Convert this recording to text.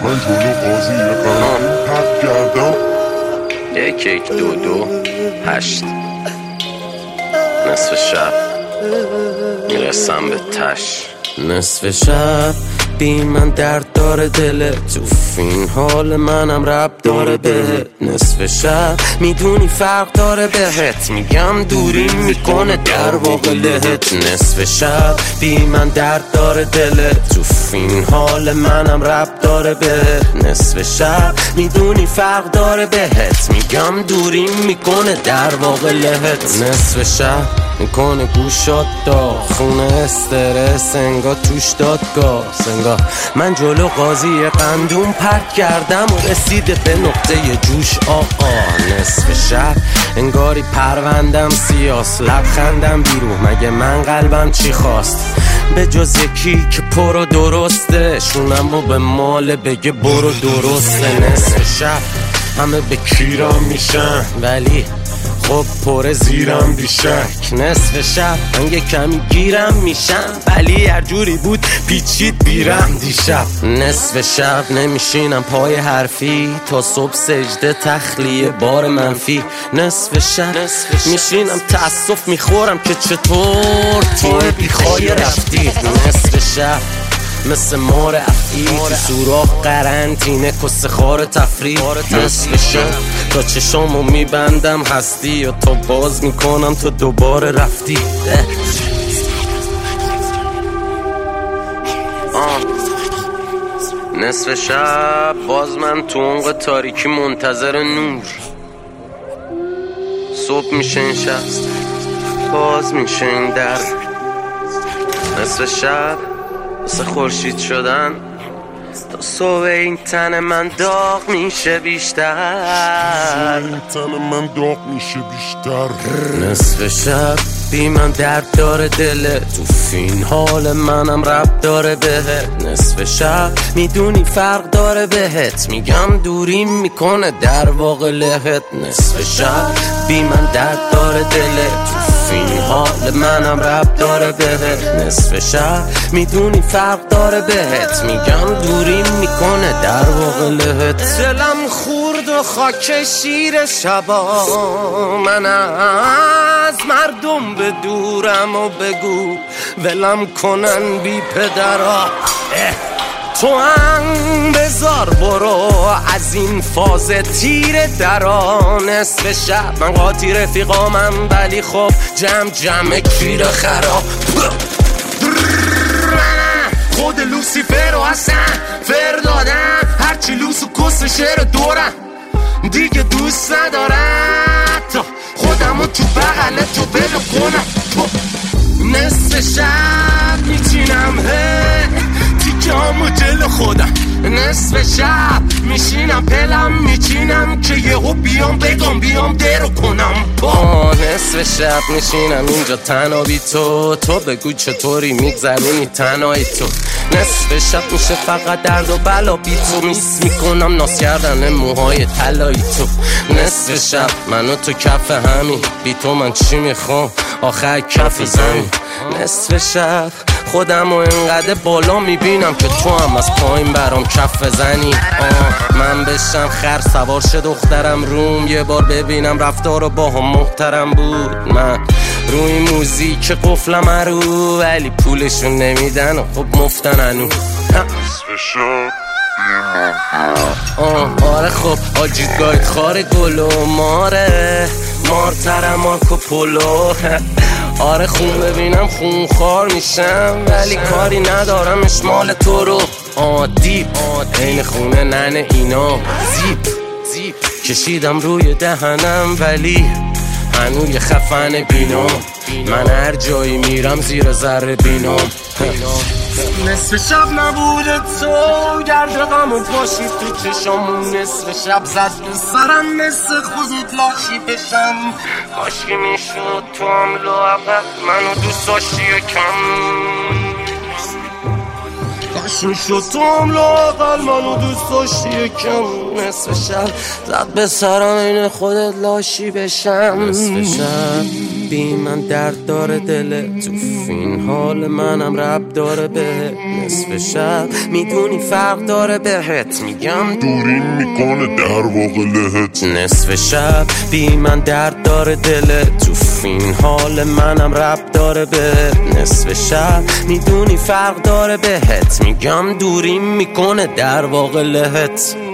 من جلو قاضی قرارم پرد کردم 1122 نصف شب میرسم به تش. نصف شب بی من درد داره دلت، تو این حال منم رب داره بهت. نصف شب میدونی فرق داره بهت، میگم دوریم میکنه در واقع لهت. نصف شب بی من درد داره دلت، تو این حال منم رب داره بهت. نصف شب میدونی فرق داره بهت، میگم دوریم میکنه در واقع لهت. نصف شب میکنه گوشات داغ، خونه استرس انگار توش دادگاه. انگار من جلو قاضی قندون پرت کردم و رسیده به نقطه جوش آقا. نصف شب انگاری پروندم سیاس، لبخندم بیرون مگه من قلبم چی خواست؟ به جز یکی که پر و درسته، شونم و به مال بگه برو درسته. نصف شب همه به کیرم میشن ولی خب پر زیرم بیشک. نصف شب من یه کمی گیرم میشم ولی هر جوری بود پیچید بیرم دیشب. نصف شب نمیشینم پای حرفی تا صبح سجده تخلیه بار منفی. نصف شب میشینم تأسف میخورم که چطور تیم بیخوای رفتی. نصف شب مثل مار افعی تو سوراخ قرنطینه کس خار تفریح. نصف شب تا چشامو میبندم هستی و تا باز میکنم تو دوباره رفتی. نصف شب باز من تو عمق تاریکی منتظر نور. صبح میشه این شب باز میشه این در. نصف شب واسه خورشید شدن تا صبح این تن من داغ میشه بیشتر. نصف شب بی من درد داره دلت، تو این حال منم رب داره بهت. نصف شب میدونی فرق داره بهت، میگم دوریم میکنه در واقع لهت. نصف شب بی من درد داره دلت، تو این حال منم رب داره بهت. نصف شب میدونی فرق داره بهت، میگم دوریم میکنه در واقع لهت. دلم خورد و خاک شیر شبا، من از مردم به دورم و بگو ولم کنن بی پدرا. تو هم بذار برو از این فاز تیر درا. نصف شب من قاطی رفیقامم ولی خب جمع کیر خراب. خود لوسیفر و حسن فر دادم، هرچی لوس و کس شعر دورم دیگه دوست ندارم تا خودمو تو بغل تو بلو کنم. نصف شب میچینم تیکامو جلو خودم. نصف شب میشینم پلم میچینم که یهو بیام بگم بیام درو کنم. نصف شب میشینم اینجا تنها بی تو بگو چطوری میگذرونی تنهایی تو. نصف شب میشه فقط درد و بلا بی تو، میس میکنم ناس کردن موهای طلایی تو. نصف شب منو تو کف همین، بی تو من چی میخوام آخر کف زمین. نصف شب خودم و اینقدر بالا میبینم که تو هم از پایین برام کف بزنی. من بشم خر سوار شه دخترم روم، یه بار ببینم رفتار با هم محترم بود. من روی موزیک قفلم رو ولی پولشون نمیدن و خب مفتن هنو. آره خب آجید گاید خار گلو ماره مارترم مارکو پولو. آره خون ببینم خون خار میشم ولی کاری ندارم اشمال تو رو. دیپ این خونه ننه اینا زیپ کشیدم روی دهنم ولی هنوی خفن بینام. من هر جایی میرم زیر ذره بینام. نصف شب نبوده تو گرد غم و پاشید تو چشامون. نصف شب زد به سرم مثل خودت لاشی بشم. کاشکی میشد تو هم لاغر منو دوست داشتی یکم. کاش میشد تو هم لاغر منو دوست داشتی یکم. نصف شب زد به سرم این خودت لاشی بشم. نصف شب بی من درد داره دلت، تو این حال منم رب داره بهت. نصف شب میدونی فرق داره بهت، میگم دوریم میکنه در واقع لهت. نصف شب بی من درد داره دلت، تو این حال منم رب داره بهت. نصف شب میدونی فرق داره بهت، میگم دوریم میکنه در واقع لهت.